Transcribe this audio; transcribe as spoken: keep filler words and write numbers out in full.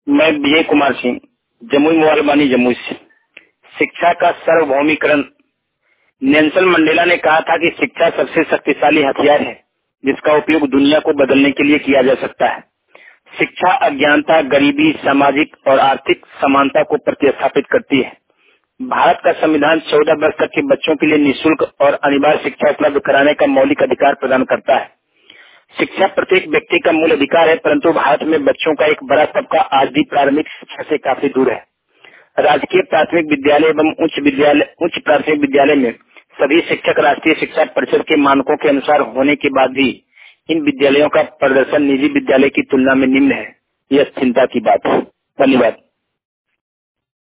मैं विजय कुमार सिंह, जमुई मोबाइल जमुई से। शिक्षा का सार्वभौमिकरण। नेल्सन मंडेला ने कहा था कि शिक्षा सबसे शक्तिशाली हथियार है जिसका उपयोग दुनिया को बदलने के लिए किया जा सकता है। शिक्षा अज्ञानता, गरीबी, सामाजिक और आर्थिक समानता को प्रतिस्थापित करती है। भारत का संविधान चौदह वर्ष तक के बच्चों के लिए निःशुल्क और अनिवार्य शिक्षा उपलब्ध कराने का मौलिक अधिकार प्रदान करता है। शिक्षा प्रत्येक व्यक्ति का मूल अधिकार है, परंतु भारत में बच्चों का एक बड़ा तबका आज भी प्रारंभिक शिक्षा से काफी दूर है। राजकीय प्राथमिक विद्यालय एवं उच्च विद्यालय उच्च प्राथमिक विद्यालय में सभी शिक्षक राष्ट्रीय शिक्षा परिषद के मानकों के अनुसार होने के बाद भी इन विद्यालयों का प्रदर्शन निजी विद्यालय की तुलना में निम्न है। यह चिंता की बात है। धन्यवाद।